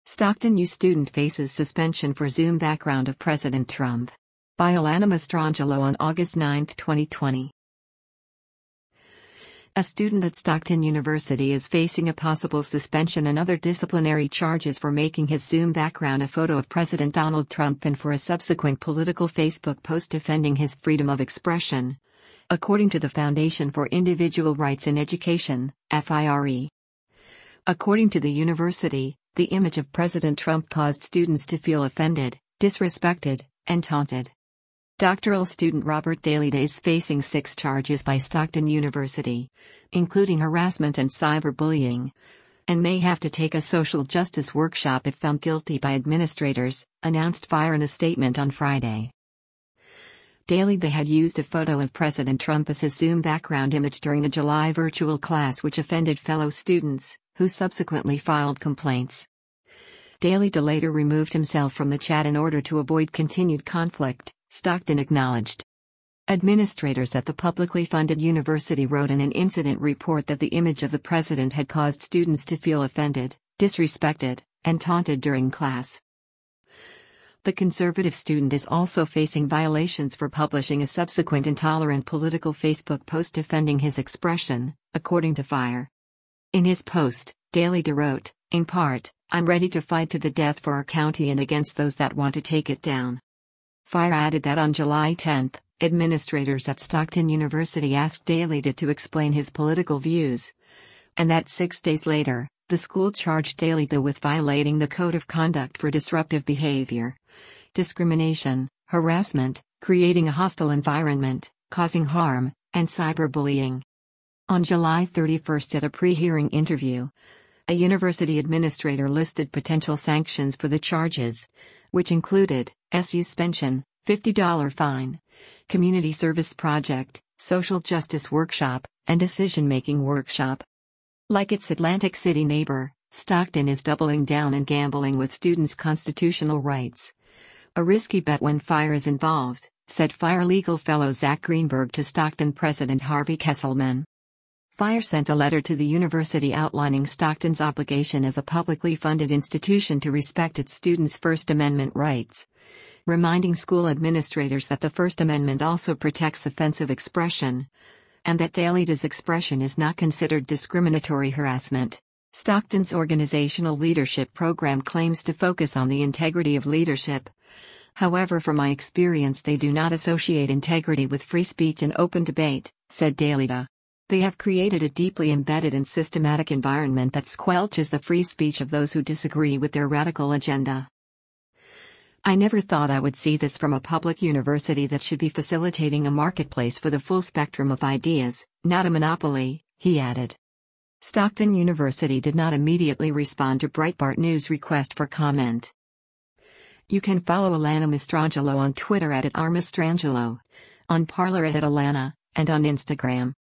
Stockton U student faces suspension for Zoom background of President Trump. By Alana Mastrangelo on August 9, 2020. A student at Stockton University is facing a possible suspension and other disciplinary charges for making his Zoom background a photo of President Donald Trump and for a subsequent political Facebook post defending his freedom of expression, according to the Foundation for Individual Rights in Education, FIRE. According to the university, the image of President Trump caused students to feel offended, disrespected, and taunted. Doctoral student Robert Daly is facing 6 charges by Stockton University, including harassment and cyberbullying, and may have to take a social justice workshop if found guilty by administrators, announced FIRE in a statement on Friday. Daly had used a photo of President Trump as his Zoom background image during the July virtual class, which offended fellow students, who subsequently filed complaints. Daly later removed himself from the chat in order to avoid continued conflict, Stockton acknowledged. Administrators at the publicly funded university wrote in an incident report that the image of the president had caused students to feel offended, disrespected, and taunted during class. The conservative student is also facing violations for publishing a subsequent intolerant political Facebook post defending his expression, according to FIRE. In his post, Daly wrote, in part, "I'm ready to fight to the death for our county and against those that want to take it down." FIRE added that on July 10, administrators at Stockton University asked Daly to explain his political views, and that 6 days later, the school charged Daly with violating the Code of Conduct for disruptive behavior, discrimination, harassment, creating a hostile environment, causing harm, and cyberbullying. On July 31 at a pre-hearing interview, a university administrator listed potential sanctions for the charges, which included suspension, $50 fine, community service project, social justice workshop, and decision-making workshop. Like its Atlantic City neighbor, Stockton is doubling down and gambling with students' constitutional rights. A risky bet when FIRE is involved, said FIRE legal fellow Zach Greenberg to Stockton President Harvey Kesselman. FIRE sent a letter to the university outlining Stockton's obligation as a publicly funded institution to respect its students' First Amendment rights, reminding school administrators that the First Amendment also protects offensive expression, and that Daly's expression is not considered discriminatory harassment. Stockton's organizational leadership program claims to focus on the integrity of leadership. However, from my experience, they do not associate integrity with free speech and open debate, said Daly. They have created a deeply embedded and systematic environment that squelches the free speech of those who disagree with their radical agenda. I never thought I would see this from a public university that should be facilitating a marketplace for the full spectrum of ideas, not a monopoly, he added. Stockton University did not immediately respond to Breitbart News' request for comment. You can follow Alana Mastrangelo on Twitter @RMastrangelo, on Parler @Alana, and on Instagram